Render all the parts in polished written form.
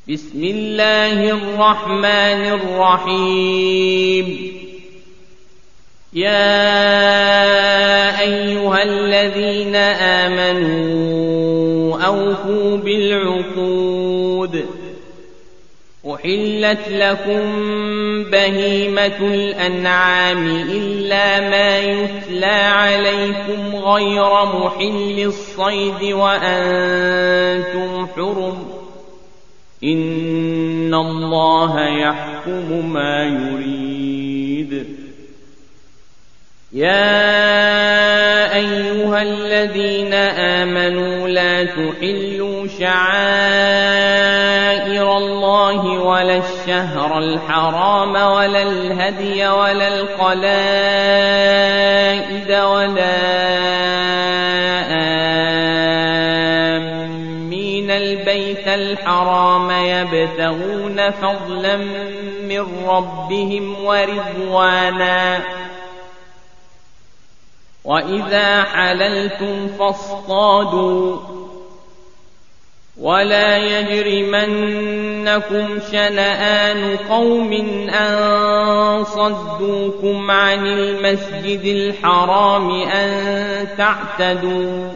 بسم الله الرحمن الرحيم. يا أيها الذين آمنوا أوفوا بالعقود. أحلت لكم بهيمة الأنعام إلا ما يتلى عليكم غير محل الصيد وأنتم حرم. إن الله يحكم ما يريد. يا أيها الذين آمنوا لا تحلوا شعائر الله ولا الشهر الحرام ولا الهدي ولا القلائد ولا آمين البيت الحرام يبتغون فضلا من ربهم ورضوانا. وإذا حللتم فاصطادوا ولا يجرمنكم شنآن قوم أن صدوكم عن المسجد الحرام أن تعتدوا.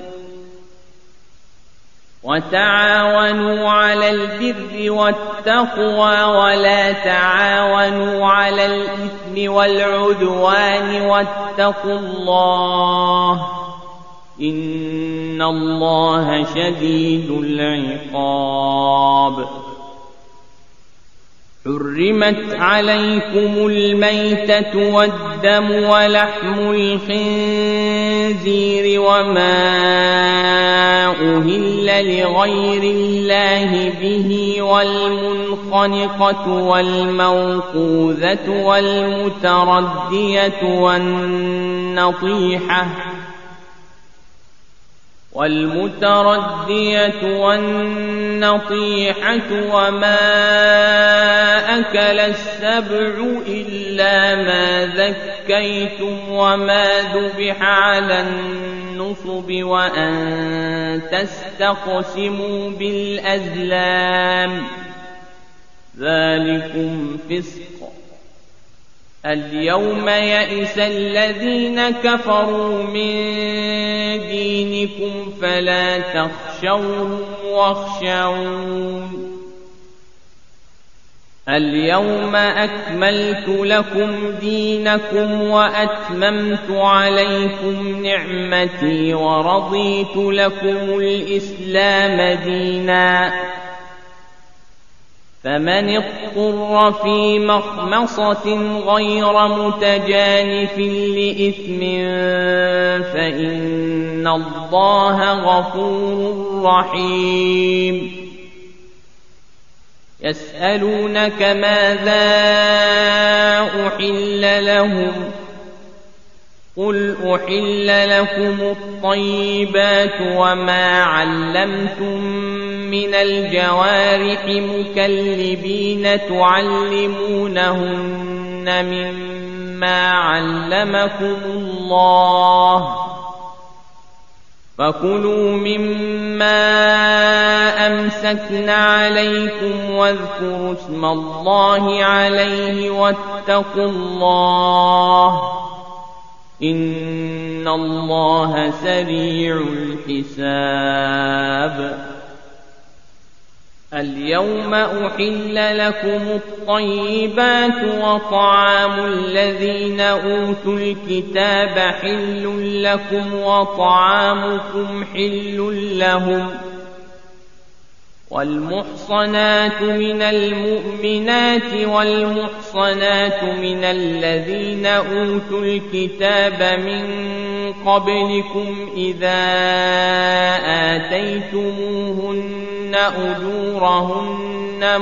وتعاونوا على البر والتقوى ولا تعاونوا على الإثم والعدوان واتقوا الله إن الله شديد العقاب. حرمت عليكم الميتة والدم ولحم الخنزير وما أهل لغير الله به والمنخنقة والموقوذة والمتردية والنطيحة وما أكل السبع إلا ما ذكيتم وما ذبح على النصب وأن تستقسموا بالأزلام ذلكم فسق. اليوم يئس الذين كفروا من دينكم فلا تخشوهم واخشون. اليوم أكملت لكم دينكم وأتممت عليكم نعمتي ورضيت لكم الإسلام دينا. فمن اضطر في مخمصة غير متجانف لإثم فإن الله غفور رحيم. يسألونك ماذا أحل لهم قل أحل لكم الطيبات وما علمتم من الجوارح مكلبين تعلمونهن مما علمكم الله فكلوا مما أمسكن عليكم واذكروا اسم الله عليه واتقوا الله إن الله سريع الحساب. اليوم أحل لكم الطيبات وطعام الذين أوتوا الكتاب حل لكم وطعامكم حل لهم. والمحصنات من المؤمنات والمحصنات من الذين أوتوا الكتاب من قبلكم إذا آتيتموهن أجورهن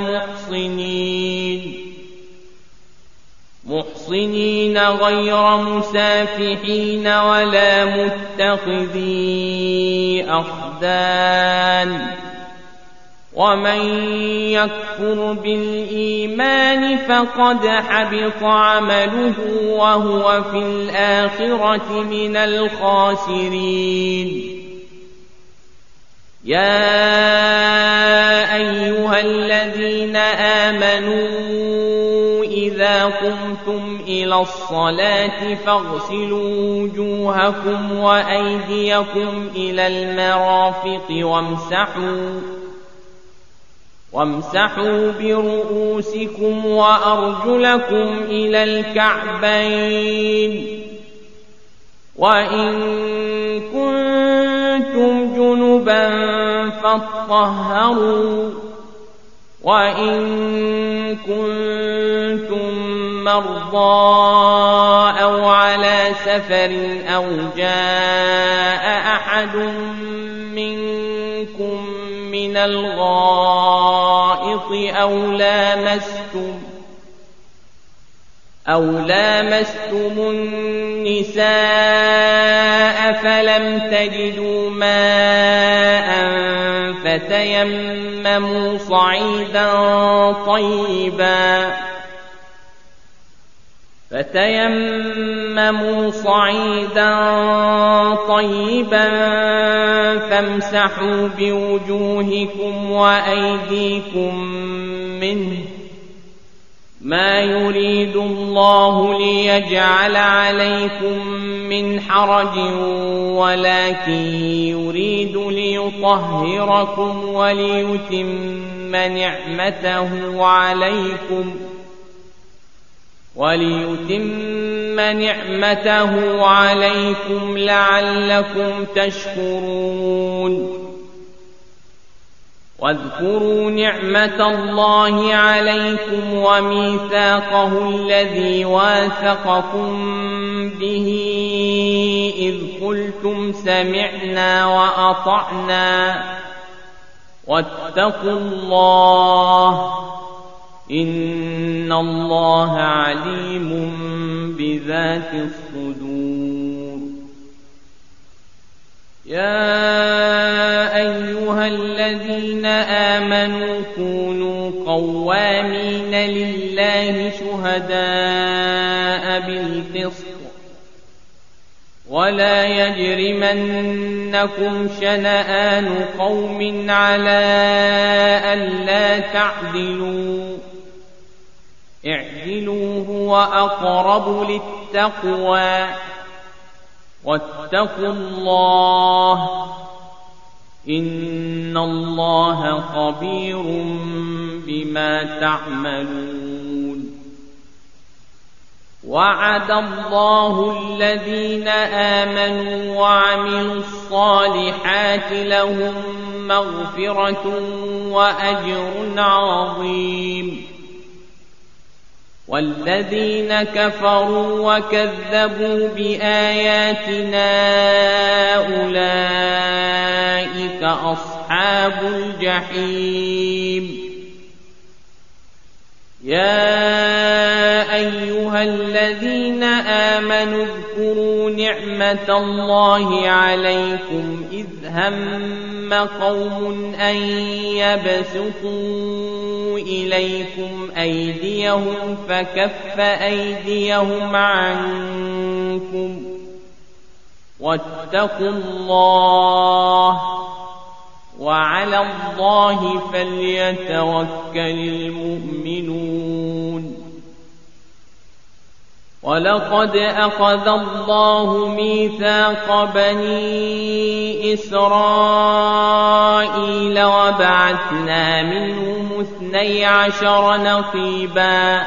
محصنين غير مسافحين ولا متخذي أخدان. ومن يكفر بالإيمان فقد حبط عمله وهو في الآخرة من الخاسرين. يا أيها الذين آمنوا إذا قمتم إلى الصلاة فاغسلوا وجوهكم وأيديكم إلى المرافق وامسحوا برؤوسكم وأرجلكم إلى الكعبين وإن كنتم جنبا فاطهروا وإن كنتم مرضى أو على سفر أو جاء أحد منكم من الغائط أو لامستم النساء فلم تجدوا ماء فتيمموا صعيدا طيبا فامسحوا بوجوهكم وأيديكم منه ما يريد الله ليجعل عليكم من حرج ولكن يريد ليطهركم وليتم نعمته عليكم لعلكم تشكرون واذكروا نعمة الله عليكم وميثاقه الذي واثقكم به إذ قلتم سمعنا وأطعنا واتقوا الله إن الله عليم بذات الصدور يا أيها الذين آمنوا كونوا قوامين لله شهداء بالقسط ولا يجرمنكم شنآن قوم على ألا تعدلوا اعدلوا هو أقرب للتقوى واتقوا الله إن الله خبير بما تعملون وعد الله الذين آمنوا وعملوا الصالحات لهم مغفرة وأجر عظيم والذين كفروا وكذبوا بآياتنا أولئك أصحاب الجحيم يا أيها الذين آمنوا اذكروا نعمة الله عليكم إذ هم قوم أن يبسطوا إليكم أيديهم فكف أيديهم عنكم واتقوا الله وعلى الله فليتوكل المؤمنون ولقد أخذ الله ميثاق بني إسرائيل وبعثنا منهم 12 نقيبا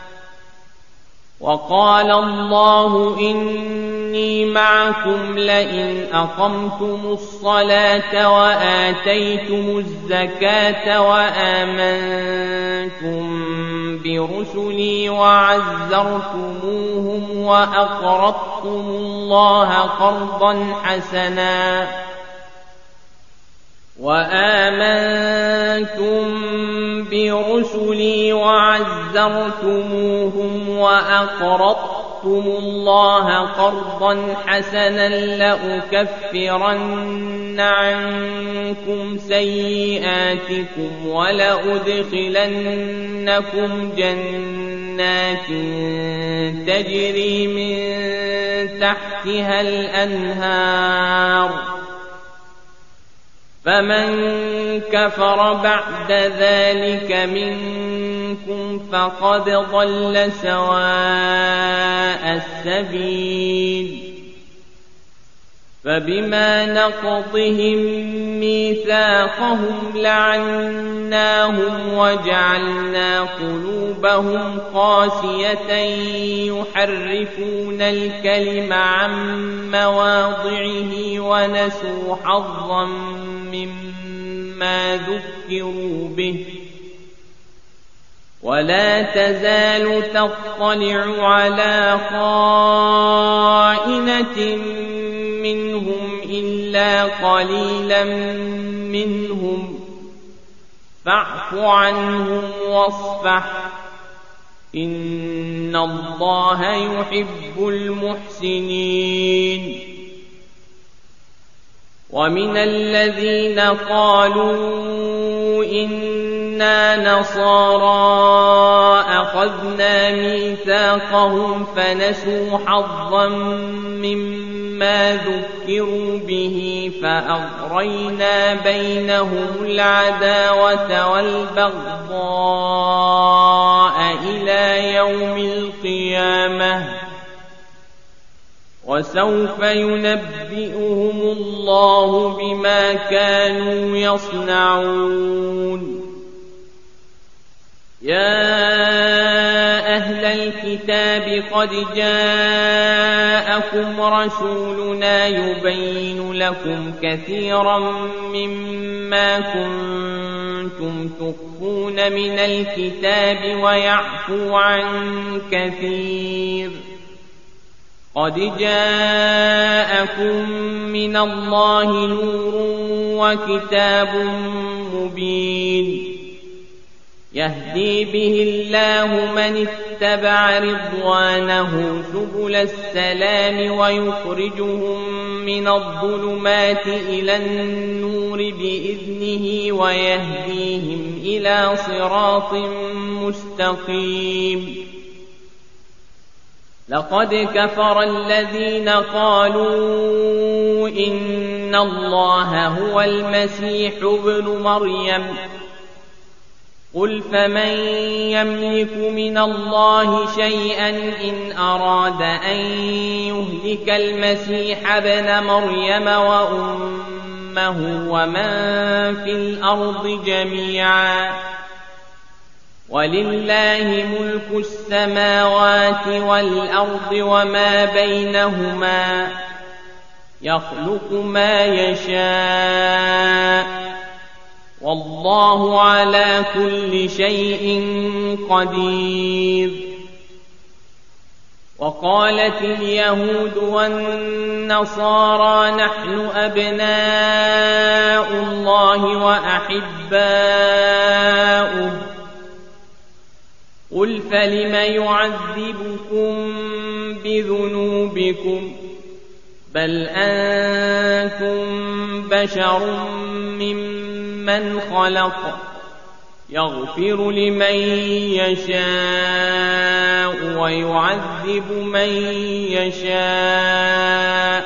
وقال الله إني معكم لئن أقمتم الصلاة وآتيتم الزكاة وآمنتم برسلي وعزرتموهم وأقرضتم الله قرضا حسنا لأكفرن عنكم سيئاتكم ولأدخلنكم جنات تجري من تحتها الأنهار فمن كفر بعد ذلك منكم فقد ضل سواء السبيل فبما نقضهم ميثاقهم لعناهم وجعلنا قلوبهم قاسية يحرفون الكلم عن مواضعه ونسوا حظا مما ذكروا به ولا تزال تطلع على خائنة منهم إلا قليلا منهم فاعف عنهم واصفح إن الله يحب المحسنين ومن الذين قالوا إنا نصارى أخذنا ميثاقهم فنسوا حظا مما ذكروا به فأغرينا بينهم العداوة والبغضاء إلى يوم القيامة وسوف ينبئهم الله بما كانوا يصنعون يا أهل الكتاب قد جاءكم رسولنا يبين لكم كثيرا مما كنتم تخفون من الكتاب ويعفو عن كثير قد جاءكم من الله نور وكتاب مبين يهدي به الله من اتبع رضوانه سبل السلام ويخرجهم من الظلمات إلى النور بإذنه ويهديهم إلى صراط مستقيم لقد كفر الذين قالوا إن الله هو المسيح ابن مريم قل فمن يملك من الله شيئا إن أراد أن يهلك المسيح ابن مريم وأمه ومن في الأرض جميعا ولله ملك السماوات والأرض وما بينهما يخلق ما يشاء والله على كل شيء قدير وقالت اليهود والنصارى نحن أبناء الله وأحباؤه قل فلم يعذبكم بذنوبكم بل أنتم بشر ممن خلق يغفر لمن يشاء ويعذب من يشاء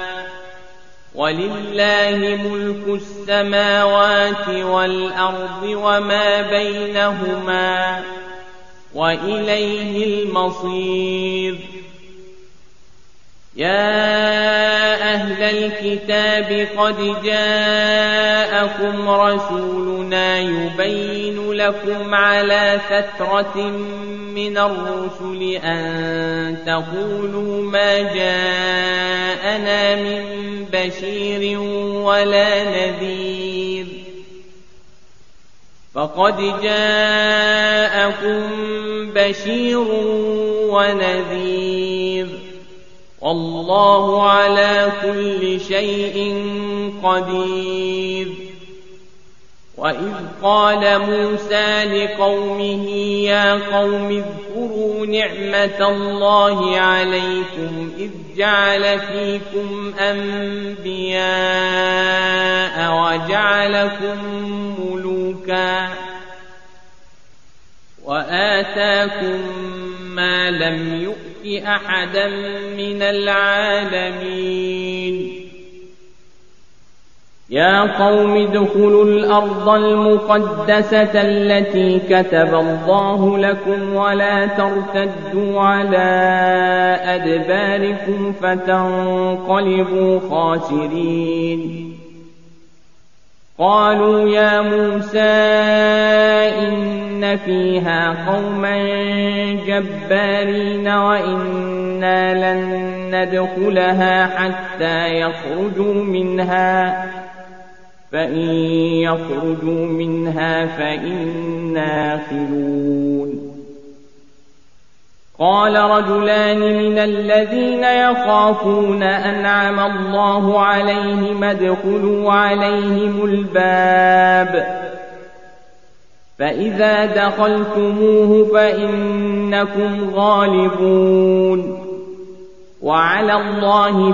ولله ملك السماوات والأرض وما بينهما وإليه المصير يا أهل الكتاب قد جاءكم رسولنا يبين لكم على فترة من الرسل أن تقولوا ما جاءنا من بشير ولا نذير فقد جاءكم بشير ونذير والله على كل شيء قدير وإذ قال موسى لقومه يا قوم اذكروا نعمة الله عليكم إذ جعل فيكم أنبياء وجعلكم ملوكا وآتاكم ما لم يؤت أحدا من العالمين يا قوم ادخلوا الأرض المقدسة التي كتب الله لكم ولا ترتدوا على أدباركم فتنقلبوا خاسرين قالوا يا موسى إن فيها قوما جبارين وإنا لن ندخلها حتى يخرجوا منها فإن يخرجوا منها فإنا داخلون قال رجلان من الذين يخافون أنعم الله عليهم ادخلوا عليهم الباب فإذا دخلتموه فإنكم غالبون وعلى الله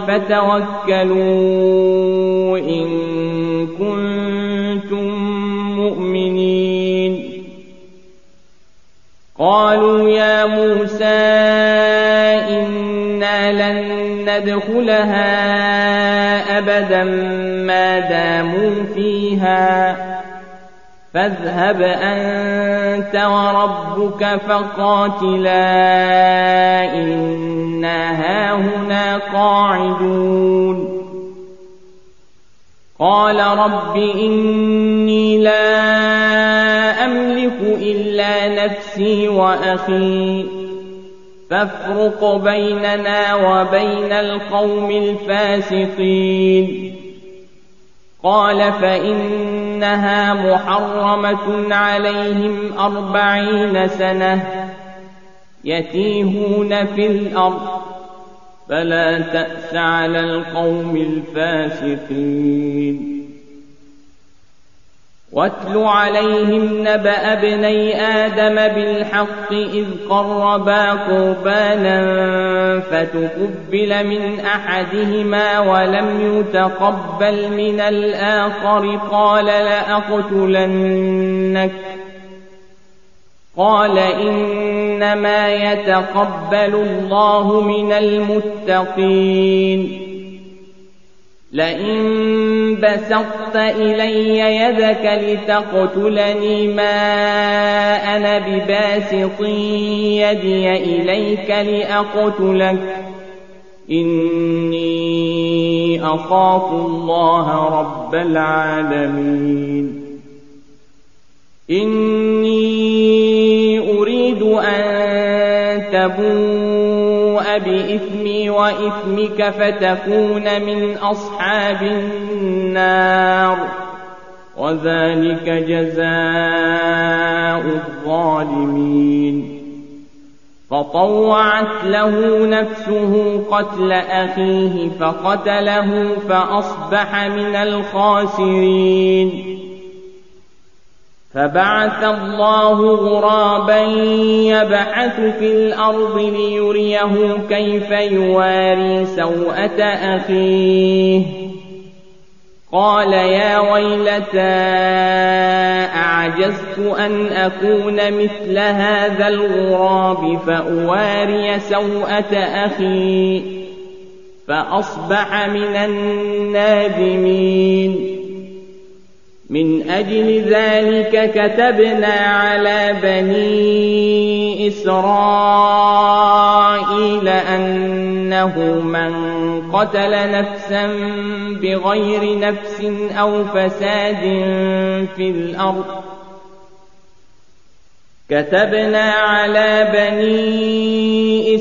فتوكلوا إن كنتم مؤمنين قالوا يا موسى إنا لن ندخلها أبدا ما داموا فيها فاذهب أنت وربك فقاتلا إنا هاهنا قاعدون قال رب إني لا أملك إلا نفسي وأخي فافرق بيننا وبين القوم الفاسقين قال فإنها محرمة عليهم 40 سنة يتيهون في الأرض فلا تأس على القوم الفاسقين واتل عليهم نبأ ابني آدم بالحق إذ قربا قربانا فتقبل من أحدهما ولم يتقبل من الآخر قال لأقتلنك قال إنما يتقبل الله من المتقين لئن بسطت إلي يدك لتقتلني ما أنا بباسط يدي إليك لأقتلك إني أخاف الله رب العالمين إني أريد أن تبوء بإثمي وإثمك فتكون من أصحاب النار وذلك جزاء الظالمين فطوعت له نفسه قتل أخيه فقتله فأصبح من الخاسرين فبعث الله غرابا يبحث في الأرض ليريه كيف يواري سوءة أخيه قال يا ويلتى أعجزت أن أكون مثل هذا الغراب فأواري سوءة أخي فأصبح من النادمين من أجل ذلك كتبنا على بني إسرائيل أنه من قتل نفسا بغير نفس أو فساد في الأرض كتبنا على بني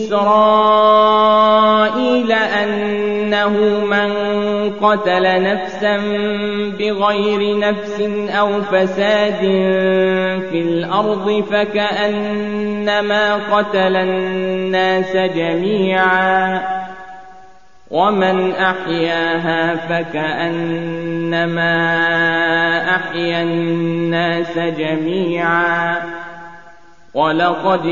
إسرائيل أنه من قتل نفسا بغير نفس أو فساد في الأرض فكأنما قتل الناس جميعا ومن أحياها فكأنما أحيا الناس جميعا ولقد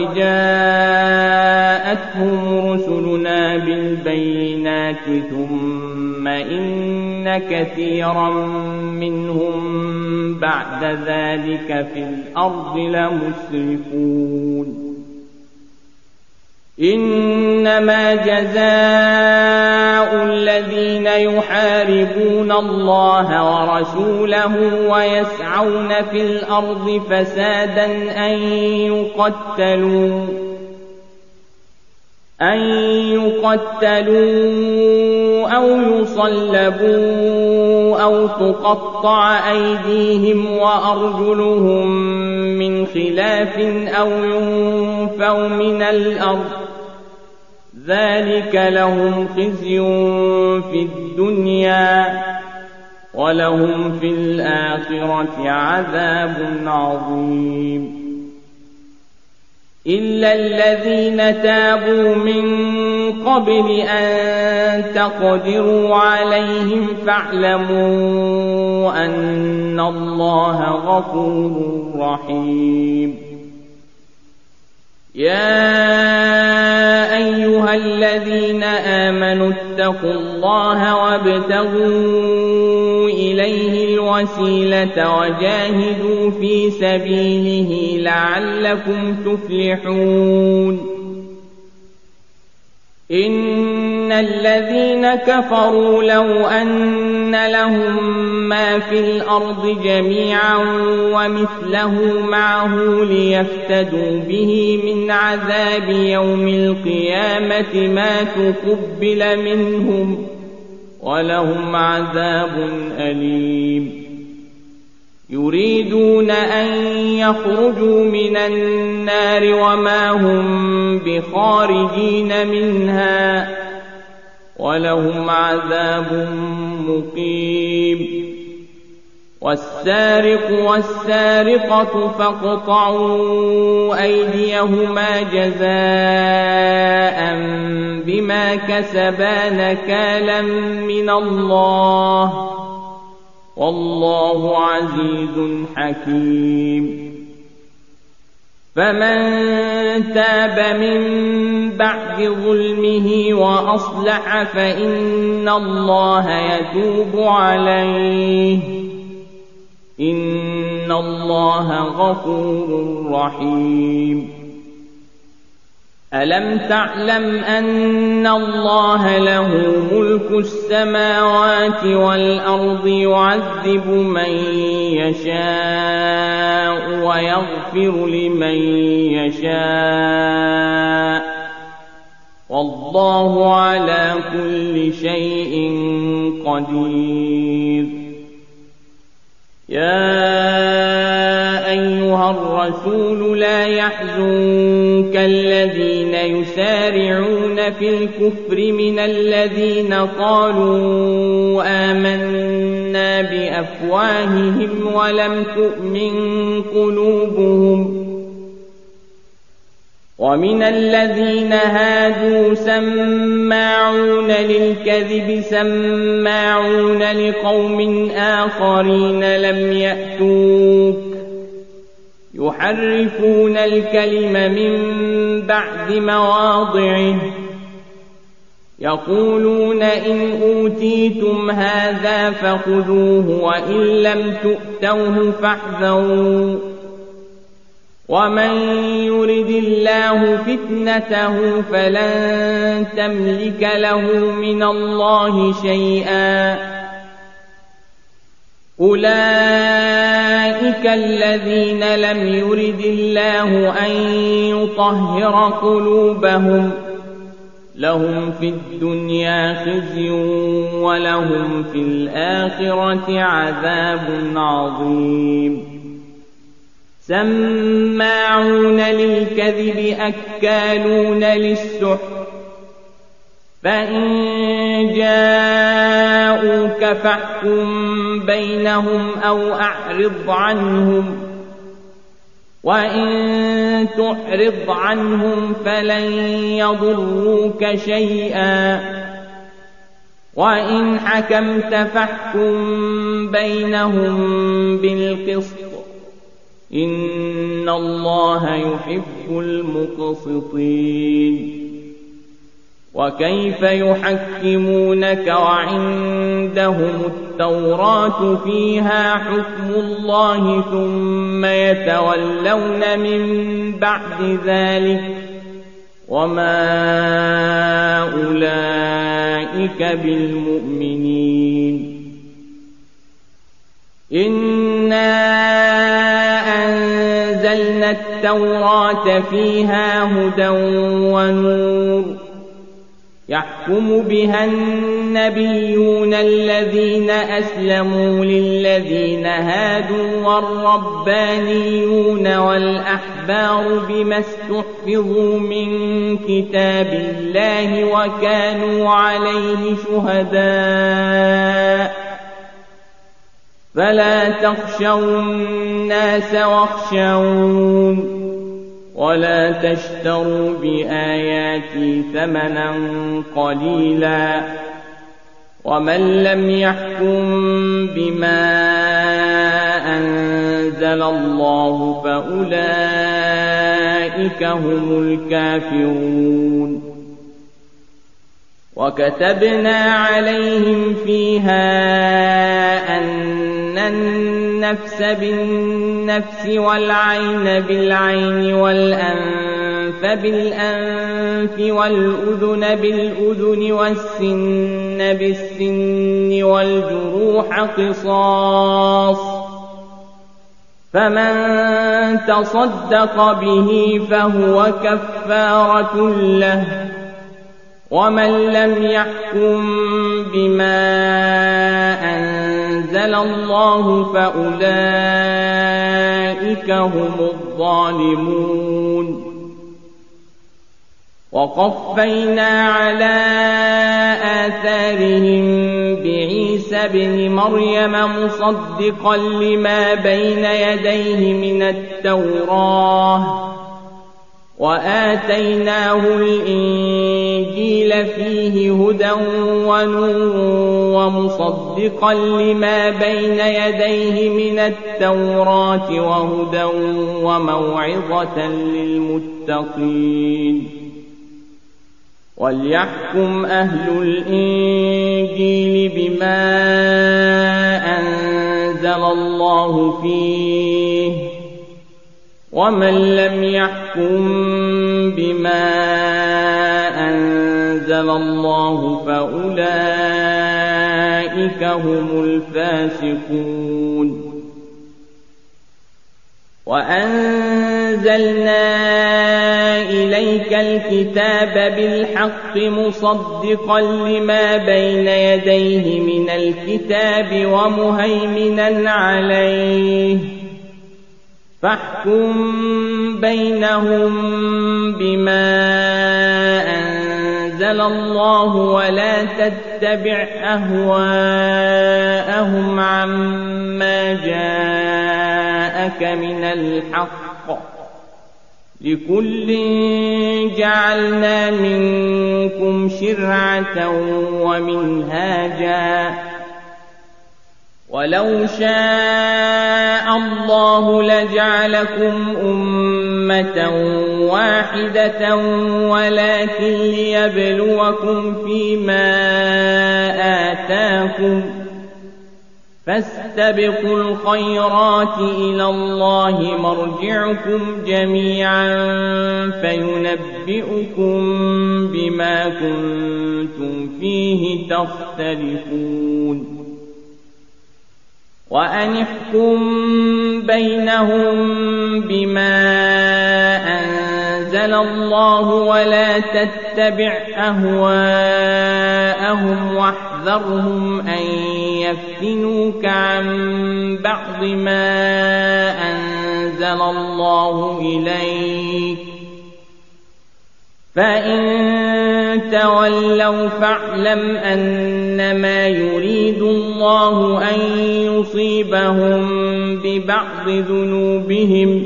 جاءتهم رسلنا بالبينات ثم إن كثيرا منهم بعد ذلك في الأرض لمسرفون إنما جزاء الذين الذين يحاربون الله ورسوله ويسعون في الأرض فسادا أن يقتلوا أو يصلبوا أو تقطع أيديهم وأرجلهم من خلاف أو ينفوا من الأرض ذلك لهم خزي في الدنيا ولهم في الآخرة عذاب عظيم إلا الذين تابوا من قبل أن تقدروا عليهم فاعلموا أن الله غفور رحيم يا أيها الذين آمنوا اتقوا الله وابتغوا إليه الوسيلة وجاهدوا في سبيله لعلكم تفلحون إن الذين كفروا لو أن لهم ما في الأرض جميعا ومثله معه ليفتدوا به من عذاب يوم القيامة ما تقبل منهم ولهم عذاب أليم يريدون أن يخرجوا من النار وما هم بخارجين منها ولهم عذاب مقيم والسارق والسارقة فاقطعوا أيديهما جزاء بما كسبا نكالا من الله والله عزيز حكيم فمن تاب من بعد ظلمه وأصلح فإن الله يتوب عليه إن الله غفور رحيم ألم تعلم أن الله له ملك السماوات والأرض يعذب من يشاء ويغفر لمن يشاء والله على كل شيء قدير يا أيها الرسول لا يحزنك الذين يسارعون في الكفر من الذين قالوا آمنا بأفواههم ولم تؤمن قلوبهم ومن الذين هادوا سماعون للكذب سماعون لقوم آخرين لم يأتوك يحرفون الكلم من بعد مواضعه يقولون إن أوتيتم هذا فخذوه وإن لم تؤتوه فاحذروا ومن يرد الله فتنته فلن تملك له من الله شيئا أولئك الذين لم يرد الله أن يطهر قلوبهم لهم في الدنيا خزي ولهم في الآخرة عذاب عظيم سماعون للكذب أكالون للسحت فإن جاءوك فاحكم بينهم أو أعرض عنهم وإن تعرض عنهم فلن يضروك شيئا وإن حكمت فاحكم بينهم بالقسط إن الله يحب المقسطين وكيف يحكمونك وعندهم التوراة فيها حكم الله ثم يتولون من بعد ذلك وما أولئك بالمؤمنين. إنا أنزلنا التوراة فيها هدى ونور يحكم بها النبيون الذين أسلموا للذين هادوا والربانيون والأحبار بما استحفظوا من كتاب الله وكانوا عليه شهداء. فلا تخشوا الناس واخشون ولا تشتروا بآياتي ثمنا قليلا ومن لم يحكم بما أنزل الله فأولئك هم الكافرون. وكتبنا عليهم فيها أن النفس بالنفس والعين بالعين والأنف بالأنف والأذن بالأذن والسن بالسن والجروح قصاص، فمن تصدق به فهو كفارة له، ومن لم يحكم بما أنزل الله فأولئك هم الظالمون. وقفينا على آثارهم بعيسى ابن مريم مصدقا لما بين يديه من التوراة وآتيناه الإنجيل فيه هدى ونور ومصدقا لما بين يديه من التوراة وهدى وموعظة للمتقين. وليحكم أهل الإنجيل بما أنزل الله فيه، ومن لم يحكم بما أنزل الله فأولئك هم الفاسقون. وأنزلنا إليك الكتاب بالحق مصدقا لما بين يديه من الكتاب ومهيمنا عليه، فاحكم بينهم بما أنزل الله ولا تتبع أهواءهم عما جاءك من الحق، لكل جعلنا منكم شرعة ومنهاجا، ولو شاء الله لجعلكم أمة واحدة ولكن ليبلوكم فيما آتاكم، فاستبقوا الخيرات إلى الله مرجعكم جميعا فينبئكم بما كنتم فيه تختلفون. وأن احكم بينهم بما أنزل الله ولا تتبع أهواءهم واحذرهم أن يفتنوك عن بعض ما أنزل الله إليك، فإن تولوا فاعلم أنما يريد الله أن يصيبهم ببعض ذنوبهم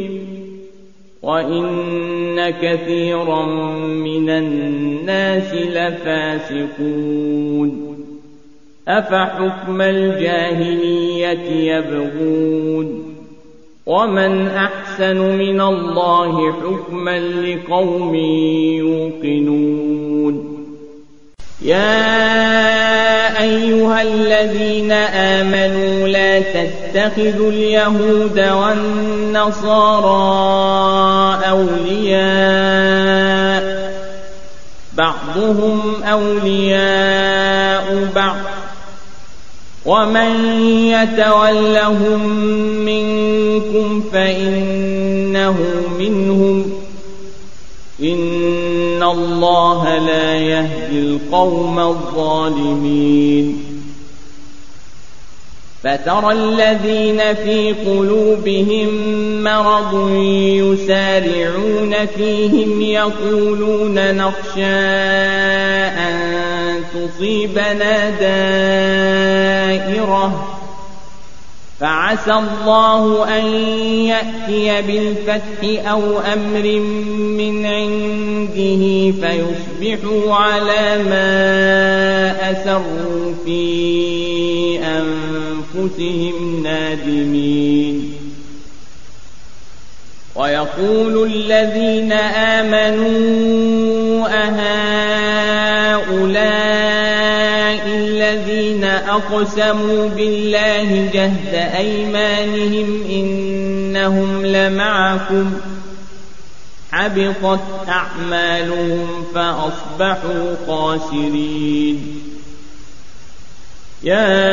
وإن كثيرا من الناس لفاسقون. أفحكم الجاهلية يبغون ومن أحسن من الله حكما لقوم يوقنون. يا أيها الذين آمنوا لا تتخذوا اليهود والنصارى أولياء بعضهم أولياء بعض ومن يتولهم منكم فإنه منهم إن الله لا يهدي القوم الظالمين فترى الذين في قلوبهم مرض يسارعون فيهم يقولون نخشى أن تصيبنا دائرة فعسى الله أن يأتي بالفتح أو أمر من عنده فيصبحوا على ما أسروا في أنفسهم نادمين ويقول الذين آمنوا أهؤلاء الذين أقسموا بالله جهد أيمانهم إنهم لمعكم حبطت أعمالهم فأصبحوا خاسرين يا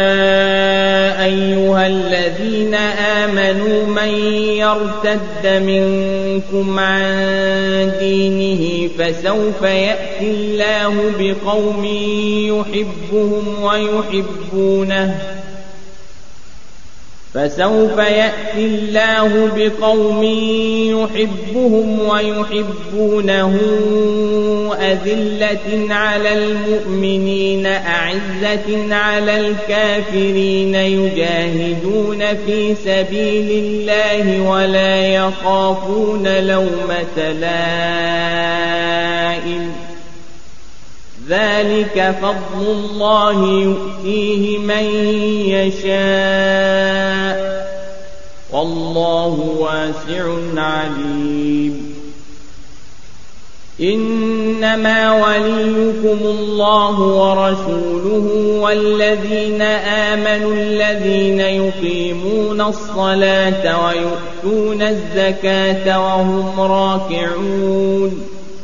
أيها الذين آمنوا من يرتد منكم عن دينه فسوف يأتي الله بقوم يحبهم ويحبونه أذلة على المؤمنين أعزة على الكافرين يجاهدون في سبيل الله ولا يخافون لومة لائم ذلك فضل الله يؤتيه من يشاء والله واسع عليم إنما وليكم الله ورسوله والذين آمنوا الذين يقيمون الصلاة ويؤتون الزكاة وهم راكعون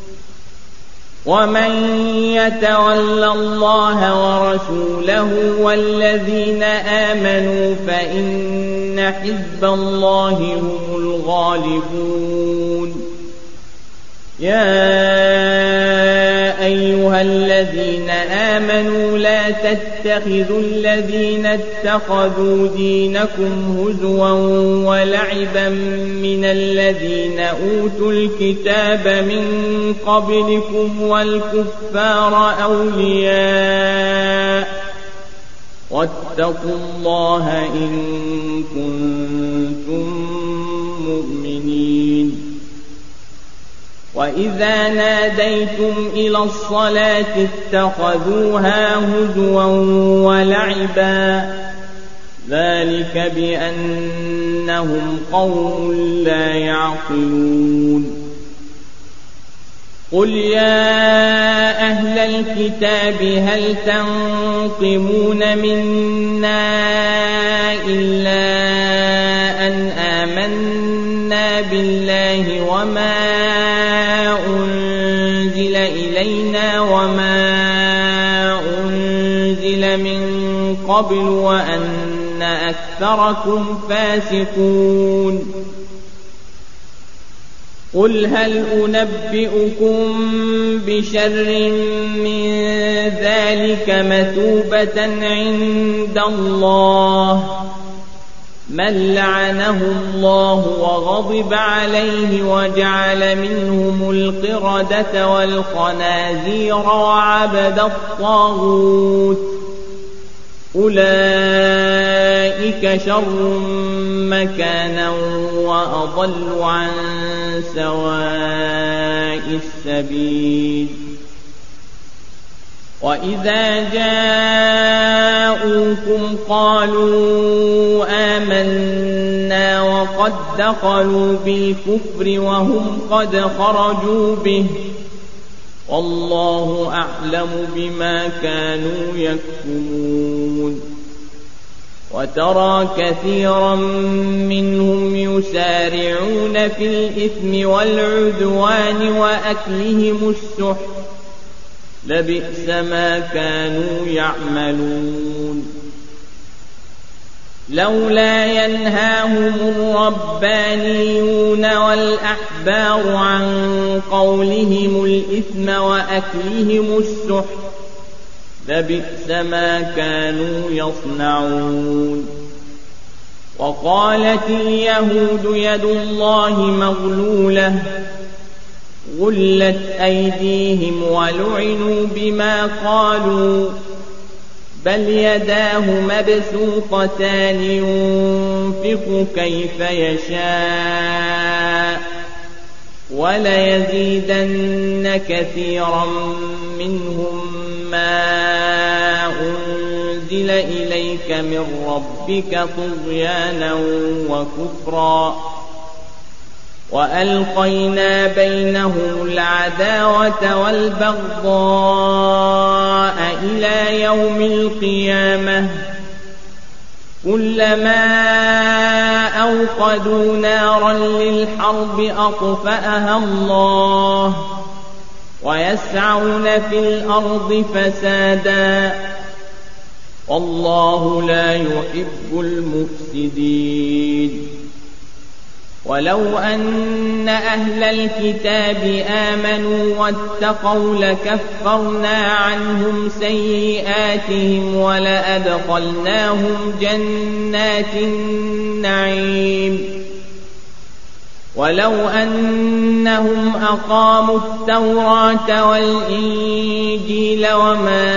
ومن يتول الله ورسوله والذين آمنوا فإن حزب الله هم الغالبون يا أيها الذين آمنوا لا تتخذوا الذين اتخذوا دينكم هزوا ولعبا من الذين أوتوا الكتاب من قبلكم والكفار أولياء واتقوا الله إن كنتم مؤمنين وإذا ناديتم إلى الصلاة اتخذوها هزوا ولعبا ذلك بأنهم قوم لا يعقلون قل يا أهل الكتاب هل تنقمون منا إلا أن آمنا بالله وما أنزل إلينا وما أنزل من قبل وأن أكثركم فاسقون قل هل أنبئكم بشر من ذلك مثوبة عند الله من لعنه الله وغضب عليه وجعل منهم القردة والخنازير وعبد الطاغوت أولئك شر مكانا وأضل عن سواء السبيل وإذا جاءوكم قالوا آمنا وقد دخلوا بالكفر وهم قد خرجوا به والله أعلم بما كانوا يكتمون وترى كثيرا منهم يسارعون في الإثم والعدوان وأكلهم السحت لبئس ما كانوا يعملون لولا ينهاهم الربانيون والأحبار عن قولهم الإثم وأكلهم السحت لبئس ما كانوا يصنعون وقالت اليهود يد الله مغلولة غلت أيديهم ولعنوا بما قالوا بل يداه مبسوطتان ينفق كيف يشاء وليزيدن كثيرا منهم ما أنزل إليك من ربك طغيانا وكفرا وألقينا بينهم العداوة والبغضاء إلى يوم القيامة كلما أوقدوا نارا للحرب أطفأها الله ويسعون في الأرض فسادا والله لا يحب المفسدين ولو أن أهل الكتاب آمنوا واتقوا لكفرنا عنهم سيئاتهم ولأدخلناهم جنات النعيم ولو أنهم أقاموا التوراة والإنجيل وما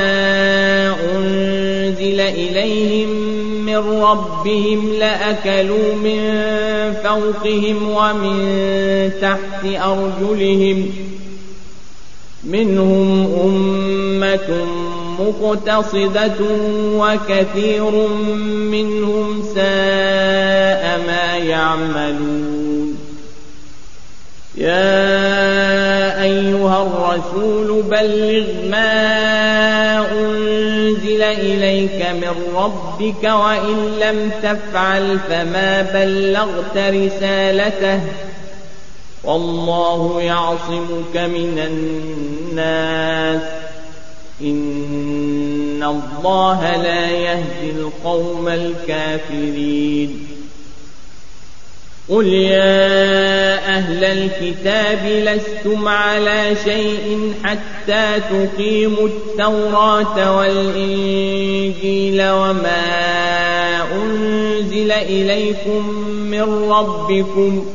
أنزل إليهم من ربهم لأكلوا من فوقهم ومن تحت أرجلهم منهم أمة مقتصدة وكثير منهم ساء ما يعملون يا أيها الرسول بلغ ما أنزل إليك من ربك وإن لم تفعل فما بلغت رسالته والله يعصمك من الناس إن الله لا يهدي القوم الكافرين قل يا أهل الكتاب لستم على شيء حتى تقيموا التوراة والإنجيل وما أنزل إليكم من ربكم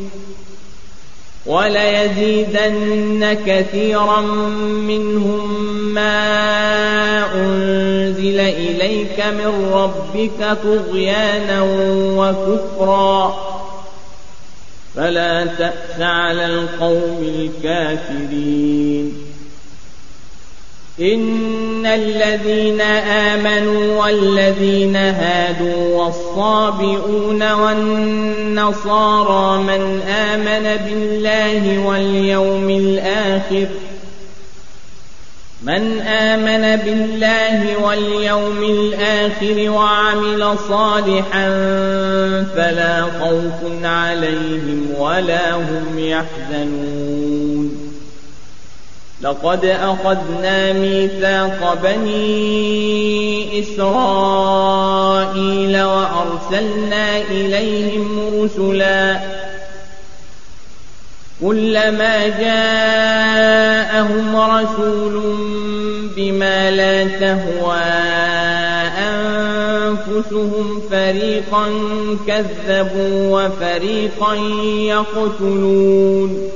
وليزيدن كثيرا منهم ما أنزل إليك من ربك طغيانا وكفرا فلا تأس على القوم الكافرين إن الذين آمنوا والذين هادوا والصابئون والنصارى من آمن بالله واليوم الآخر وعمل صالحا فلا خوف عليهم ولا هم يحزنون لقد أخذنا ميثاق بني إسرائيل وأرسلنا إليهم رسلا كلما جاءهم رسول بما لا تهوى أنفسهم فريقا كذبوا وفريقا يقتلون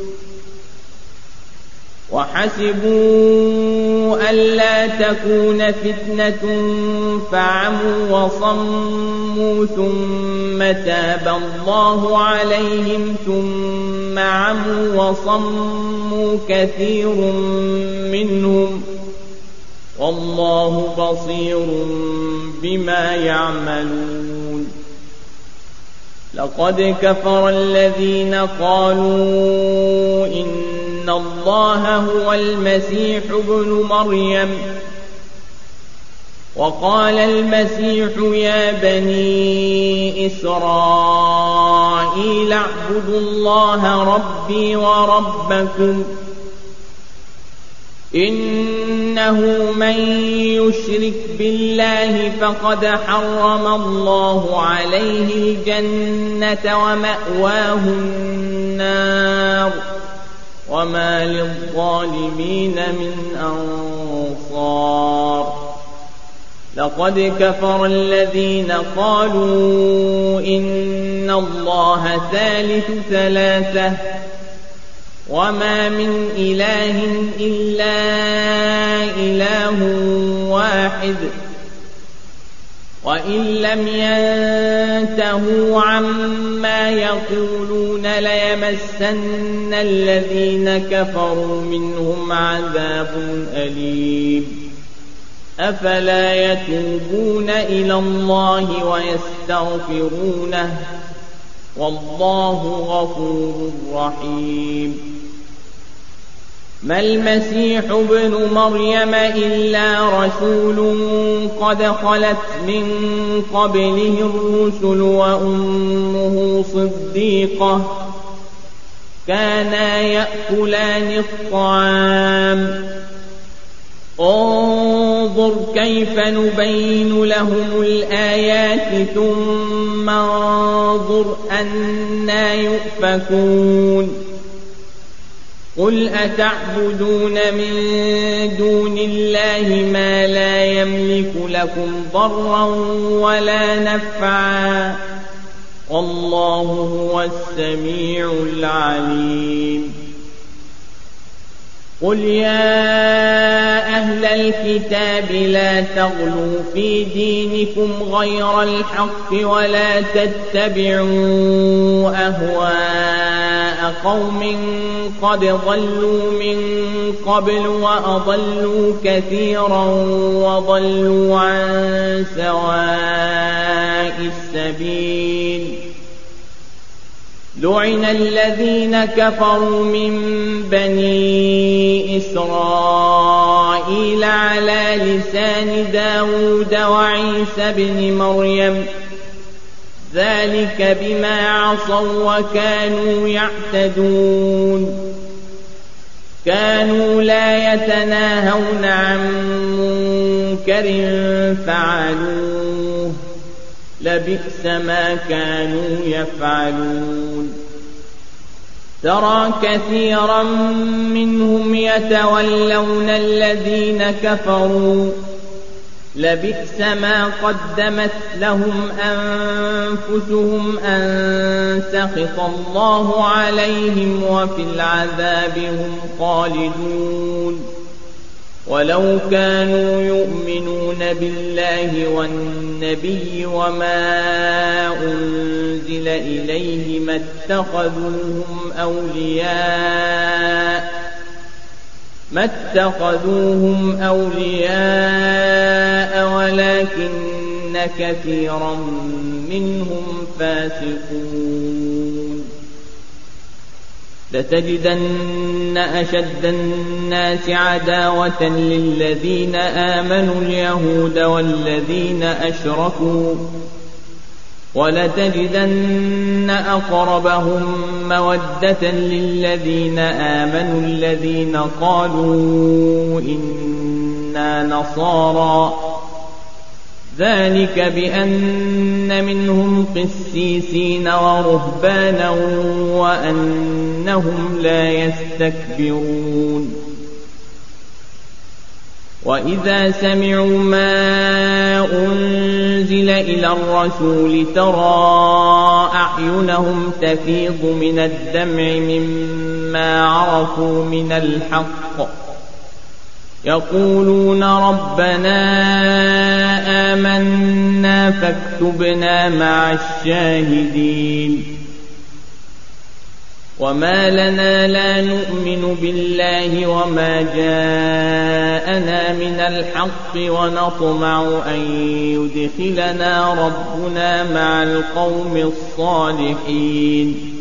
وحسبوا ألا تكون فتنة فعموا وصموا ثم تاب الله عليهم ثم عموا وصموا كثير منهم والله بصير بما يعملون لقد كفر الذين قالوا إن الله هو المسيح ابن مريم وقال المسيح يا بني إسرائيل اعبدوا الله ربي وربكم إنه من يشرك بالله فقد حرم الله عليه الجنة ومأواه النار وما للظالمين من أنصار لقد كفر الذين قالوا إن الله ثالث ثلاثة وما من إله إلا إله واحد وإن لم ينتهوا عما يقولون ليمسن الذين كفروا منهم عذاب أليم أفلا يتوبون إلى الله ويستغفرونه والله غفور رحيم ما المسيح ابن مريم إلا رسول قد خلت من قبله الرسل وأمه صديقة كانا يأكلان الطعام انظر كيف نبين لهم الآيات ثم انظر أنى يؤفكون قل أتعبدون من دون الله ما لا يملك لكم ضرا ولا نفعا والله هو السميع العليم قل يا أهل الكتاب لا تغلوا في دينكم غير الحق ولا تتبعوا أهواء قوم قد ضلوا من قبل وأضلوا كثيرا وضلوا عن سواء السبيل لعن الذين كفروا من بني إسرائيل على لسان داود وعيسى بن مريم ذلك بما عصوا وكانوا يعتدون كانوا لا يتناهون عن منكر فعلوه لبئس ما كانوا يفعلون ترى كثيرا منهم يتولون الذين كفروا لبئس ما قدمت لهم أنفسهم أن سخط الله عليهم وفي العذاب هم خالدون ولو كانوا يؤمنون بالله والنبي وما أنزل إليه ما اتخذوهم أولياء ولكن كثيرا منهم فاسقون لتجدن أشد الناس عداوة للذين آمنوا اليهود والذين أشركوا ولتجدن أقربهم مودة للذين آمنوا الذين قالوا إنا نصارى ذلك بأن منهم قسيسين ورهبانا وأنهم لا يستكبرون وإذا سمعوا ما أنزل إلى الرسول ترى أعينهم تفيض من الدمع مما عرفوا من الحق يقولون ربنا آمنا فاكتبنا مع الشاهدين وما لنا لا نؤمن بالله وما جاءنا من الحق ونطمع أن يدخلنا ربنا مع القوم الصالحين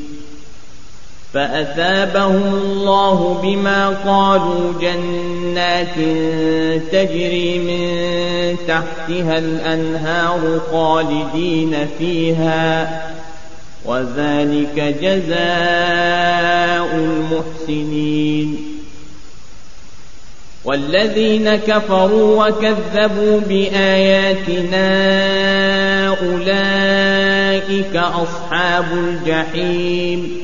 فأثابهم الله بما قالوا جنات تجري من تحتها الأنهار خالدين فيها وذلك جزاء المحسنين والذين كفروا وكذبوا بآياتنا أولئك أصحاب الجحيم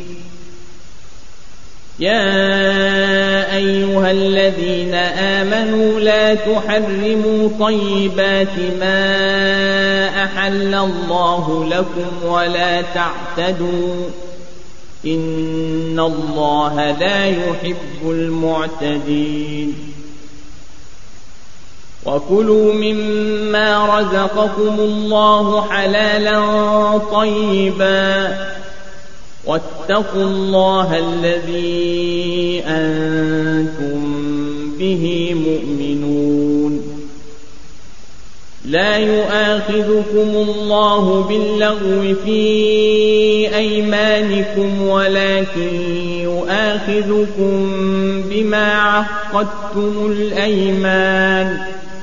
يا أيها الذين آمنوا لا تحرموا طيبات ما أحل الله لكم ولا تعتدوا إن الله لا يحب المعتدين وكلوا مما رزقكم الله حلالا طيبا واتقوا الله الذي أنتم به مؤمنون لا يؤاخذكم الله باللغو في أيمانكم ولكن يؤاخذكم بما عقدتم الأيمان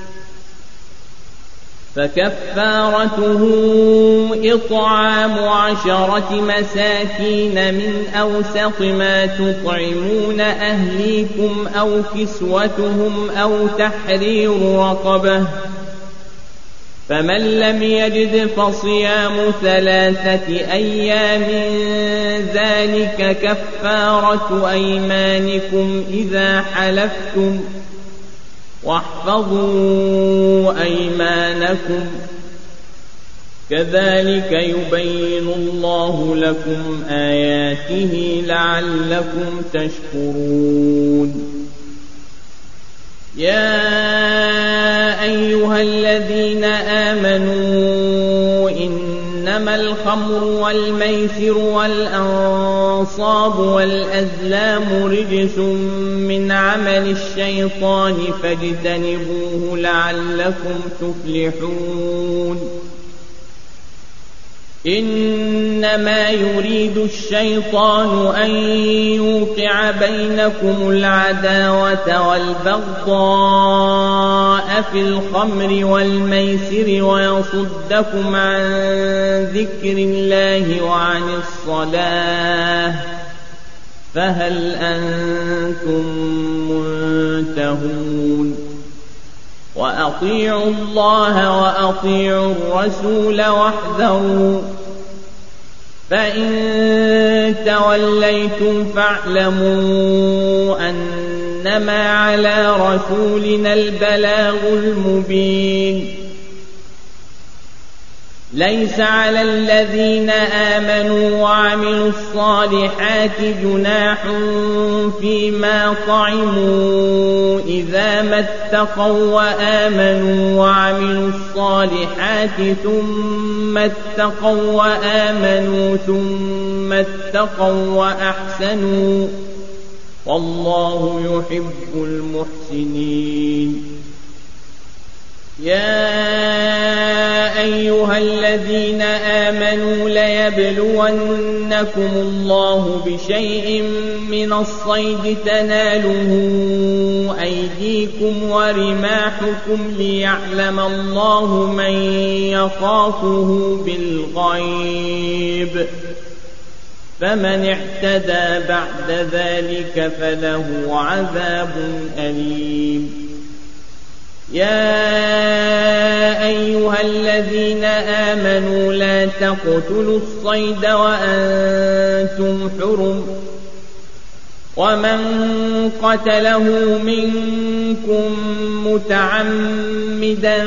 فكفارته إطعام 10 مساكين من أوسط ما تطعمون أهليكم أو كسوتهم أو تحرير رقبة فمن لم يجد فصيام 3 أيام ذلك كفارة أيمانكم إذا حلفتم واحفظوا أيمانكم كذلك يبين الله لكم آياته لعلكم تشكرون يا أيها الذين آمنوا إنما الخمر والميسر والأنصاب والأزلام رجس من عمل الشيطان فاجتنبوه لعلكم تفلحون إنما يريد الشيطان أن يوقع بينكم العداوة والبغضاء في الخمر والميسر ويصدكم عن ذكر الله وعن الصلاة فهل أنتم منتهون وأطيعوا الله وأطيعوا الرسول واحذروا فإن توليتم فاعلموا أنما على رسولنا البلاغ المبين ليس على الذين آمنوا وعملوا الصالحات جناح فيما طعموا إذا ما اتقوا وآمنوا وعملوا الصالحات ثم اتقوا وآمنوا ثم اتقوا وأحسنوا والله يحب المحسنين يا أيها الذين آمنوا ليبلونكم الله بشيء من الصيد تناله أيديكم ورماحكم ليعلم الله من يخافه بالغيب فمن اعتدى بعد ذلك فله عذاب أليم يا أيها الذين آمنوا لا تقتلوا الصيد وأنتم حرم ومن قتله منكم متعمدا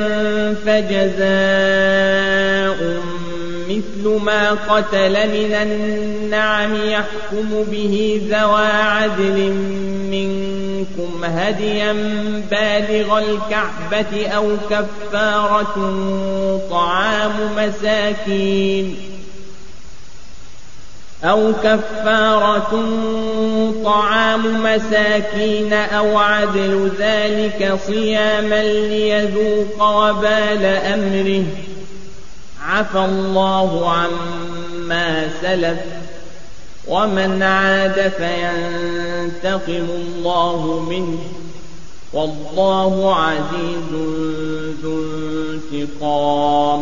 فجزاء مثل ما قتل من النعم يحكم به ذوى عدل منكم هديا بالغ الكعبة أو كفارة طعام مساكين أو عدل ذلك صياما ليذوق وبال أمره عفى الله عما سلف ومن عاد فينتقم الله منه والله عزيز ذو انتقام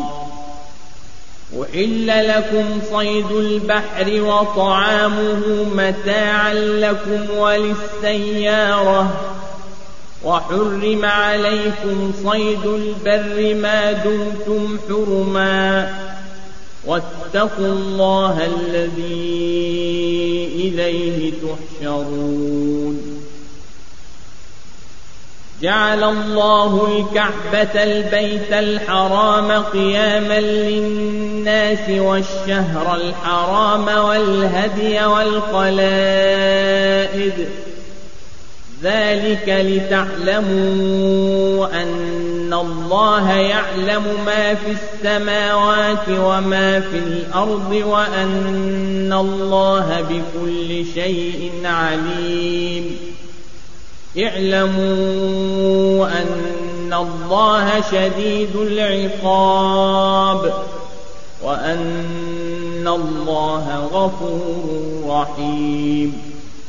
أحل لكم صيد البحر وطعامه متاعا لكم وللسيارة وحرم عليكم صيد البر ما دمتم حرما واتقوا الله الذي إليه تحشرون جعل الله الكعبة البيت الحرام قياما للناس والشهر الحرام والهدي والقلائد ذلك لتعلموا أن الله يعلم ما في السماوات وما في الأرض وأن الله بكل شيء عليم اعلموا أن الله شديد العقاب وأن الله غفور رحيم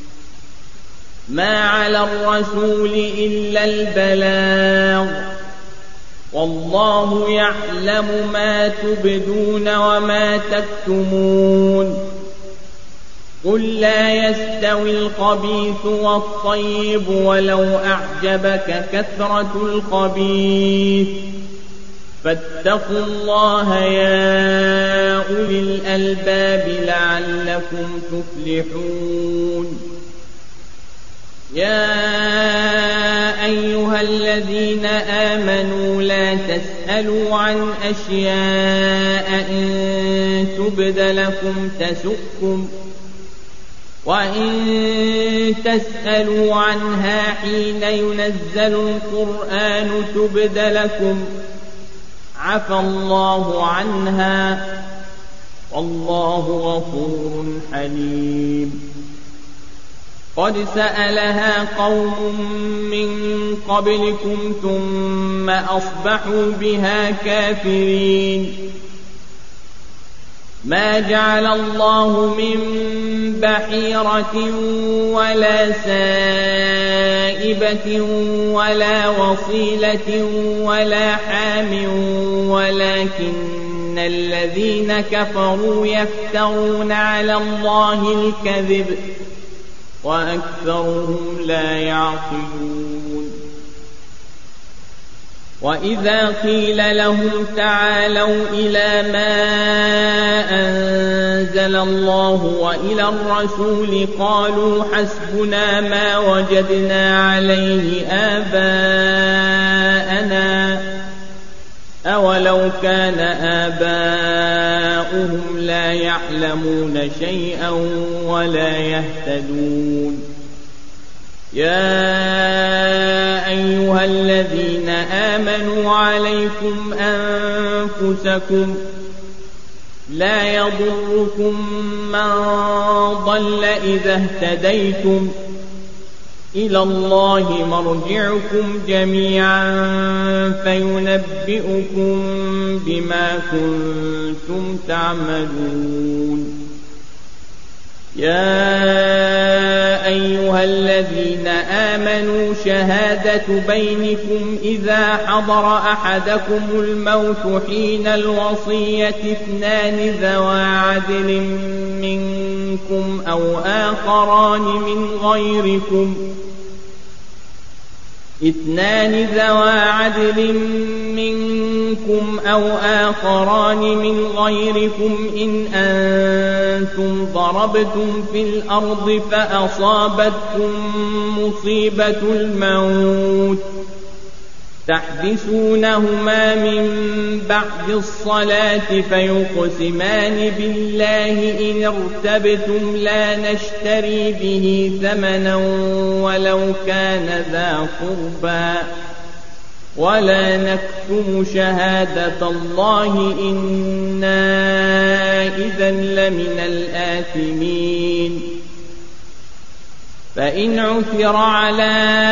ما على الرسول إلا البلاغ والله يعلم ما تبدون وما تكتمون قل لا يستوي الخبيث والطيب ولو أعجبك كثرة الخبيث فاتقوا الله يا أولي الألباب لعلكم تفلحون يا أيها الذين آمنوا لا تسألوا عن أشياء إن تبد لكم تسؤكم وإن تسألوا عنها حين ينزل القرآن تبد لكم عفى الله عنها والله غفور حليم قد سألها قوم من قبلكم ثم أصبحوا بها كافرين ما جعل الله من بحيرة ولا سائبة ولا وصيلة ولا حام ولكن الذين كفروا يفترون على الله الكذب وأكثرهم لا يعقلون وإذا قيل لهم تعالوا إلى ما أنزل الله وإلى الرسول قالوا حسبنا ما وجدنا عليه آباءنا أولو كان آباؤهم لا يعلمون شيئا ولا يهتدون يا أيها الذين آمنوا عليكم أنفسكم لا يضركم من ضل إذا اهتديتم إلى الله مرجعكم جميعا فينبئكم بما كنتم تعملون يا أيها الذين آمنوا شهادة بينكم إذا حضر أحدكم الموت حين الوصية اثنان ذوى عدل منكم أو آخران من غيركم إن أنتم ضربتم في الأرض فأصابتكم مصيبة الموت تحبسونهما من بعد الصلاة فيقسمان بالله إن ارتبتم لا نشتري به ثمنا ولو كان ذا قربى ولا نكتم شهادة الله إنا إذا لمن الآثمين فإن عثر على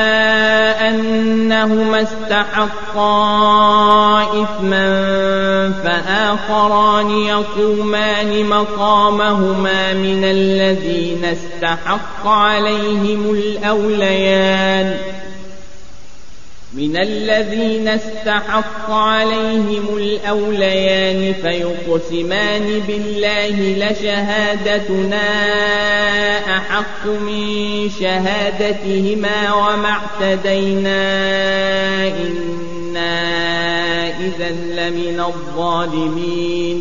أنهما استحقا إثما فآخران يقومان مقامهما من الذين استحق عليهم الأوليان من الذين استحق عليهم الأوليان فيقسمان بالله لشهادتنا أحق من شهادتهما وما اعتدينا إنا إذا لمن الظالمين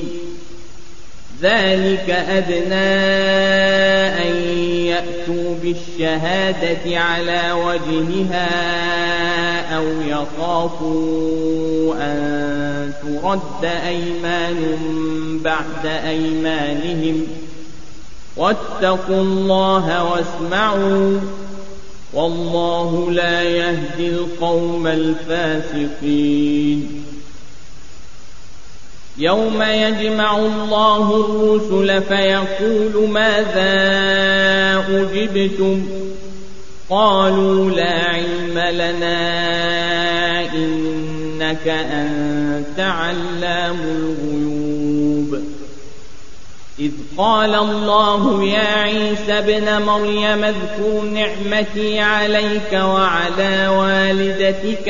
ذلك أدنى أن يأتوا بالشهادة على وجهها أو يخافوا أن ترد أيمان بعد أيمانهم واتقوا الله واسمعوا والله لا يهدي القوم الفاسقين يوم يجمع الله الرسل فيقول ماذا أجبتم قالوا لا علم لنا إنك أنت علام الغيوب إذ قال الله يا عيسى ابن مريم اذكر نعمتي عليك وعلى والدتك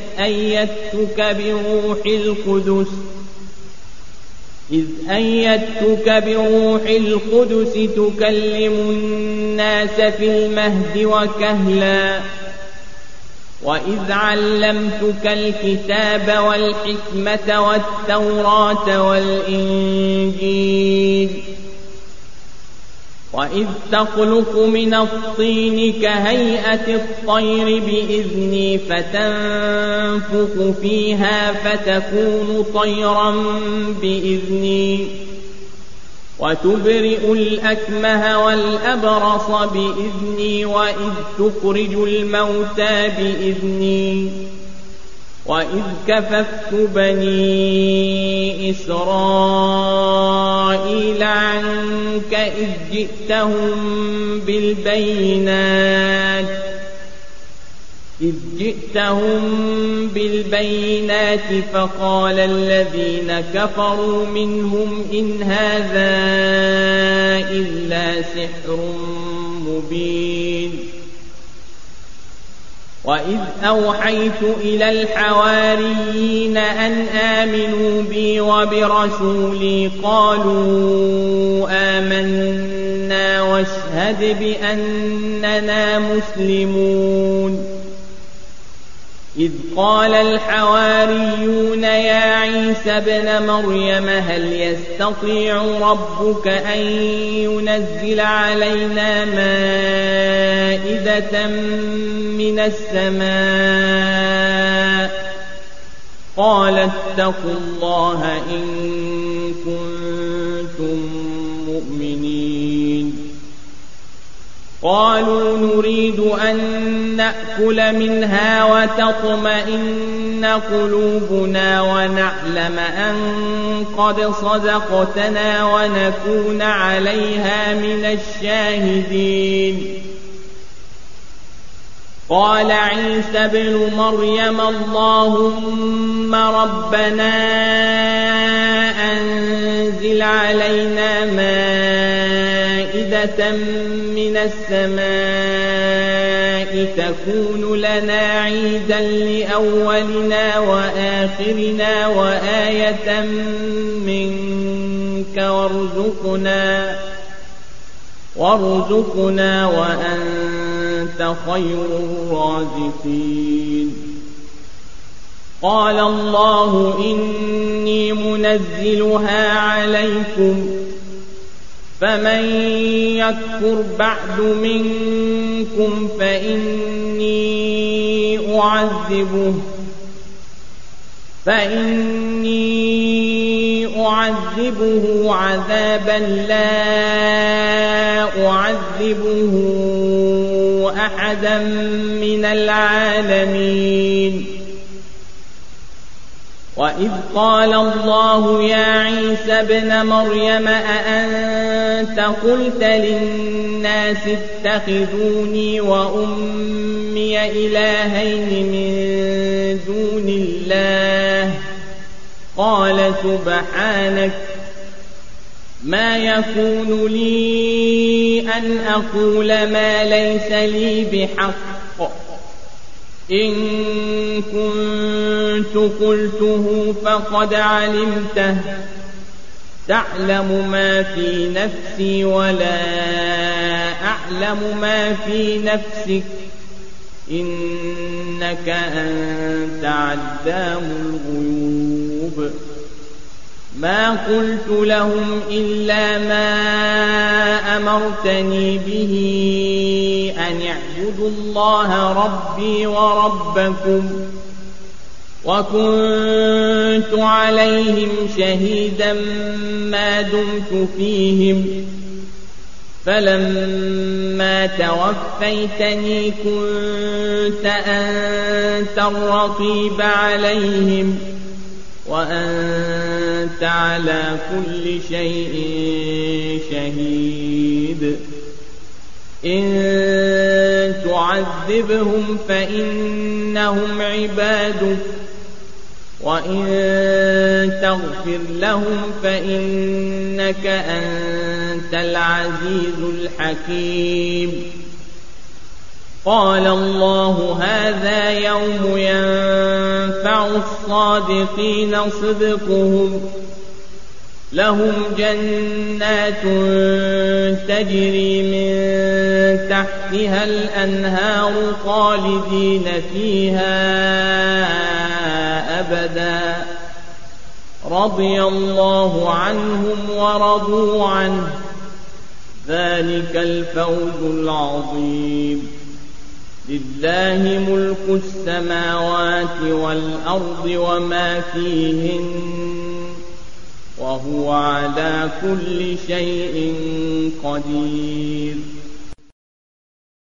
إذ أيدتك بروح القدس تكلم الناس في المهد وكهلا وإذ علمتك الكتاب والحكمة والتوراة والإنجيل وإذ تخلق من الطين كهيئة الطير بإذني فتنفخ فيها فتكون طيرا بإذني وتبرئ الأكمه والأبرص بإذني وإذ تخرج الموتى بإذني وإذ كففت بني إسرائيل عنك إذ جئتهم بالبينات فقال الذين كفروا منهم إن هذا إلا سحر مبين وإذ أوحيت إلى الحواريين أن آمنوا بي وبرسولي قالوا آمنا واشهد بأننا مسلمون إذ قال الحواريون يا عيسى ابن مريم هل يستطيع ربك أن ينزل علينا مائدة من السماء قال اتقوا الله إن كنتم مؤمنين قالوا نريد أن نأكل منها وتطمئن قلوبنا ونعلم أن قد صدقتنا ونكون عليها من الشاهدين قال عيسى ابن مريم اللهم ربنا أنزل علينا مائدة من السماء تكون لنا عيدا لأولنا وآخرنا وآية منك وارزقنا وأنت خير الرازقين قال الله إني منزلها عليكم فمن يكفر بعد منكم فإني أعذبه عذابا لا أعذبه أحدا من العالمين وإذ قال الله يا عيسى ابن مريم أأنت قلت للناس اتخذوني وأمي إلهين من دون الله قال سبحانك ما يكون لي أن أقول ما ليس لي بحق إن كنت قلته فقد علمته تعلم ما في نفسي ولا أعلم ما في نفسك إنك أنت علام الغيوب ما قلت لهم إلا ما أمرتني به أن اعبدوا الله ربي وربكم وكنت عليهم شهيدا ما دمت فيهم فلما توفيتني كنت أنت الرقيب عليهم وأنت على كل شيء شهيد إن تعذبهم فإنهم عبادك وإن تغفر لهم فإنك أنت العزيز الحكيم قال الله هذا يوم ينفع الصادقين صدقهم لهم جنات تجري من تحتها الأنهار خالدين فيها أبدا رضي الله عنهم ورضوا عنه ذلك الفوز العظيم لله ملك السماوات والأرض وما فيهن وهو على كل شيء قدير